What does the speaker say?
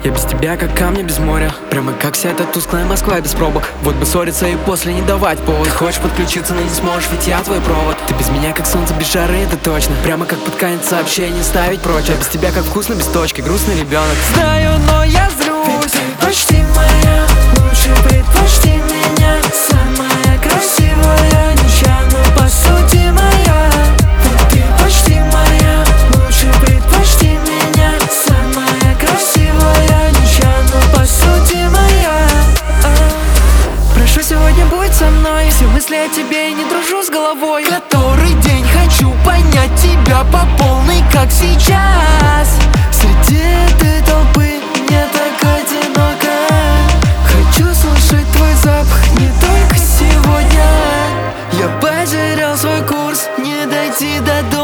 Я без тебя как камни без моря, прямо как вся эта тусклая Москва без пробок. Вот бы ссориться и после не давать повод. Ты хочешь подключиться, но не сможешь, ведь я твой провод. Ты без меня как солнце без жары, это точно. Прямо как под конец сообщений ставить прочь. Я без тебя как вкусно без точки, грустный ребенок. Знаю, но я злюсь. Ведь ты почти моя, лучше предпочти меня. Самая красивая, нечаянно по сути моя. Ведь ты почти моя, лучше предпочти меня. Самая красивая, нечаянно по сути моя. Прошу, сегодня будь со мной. Все мысли о тебе и не дружу с головой. Который день хочу понять тебя по полной, как сейчас. Среди этой толпы мне так одиноко. Хочу слышать твой запах не только сегодня. Я потерял свой курс, не дойти до дома.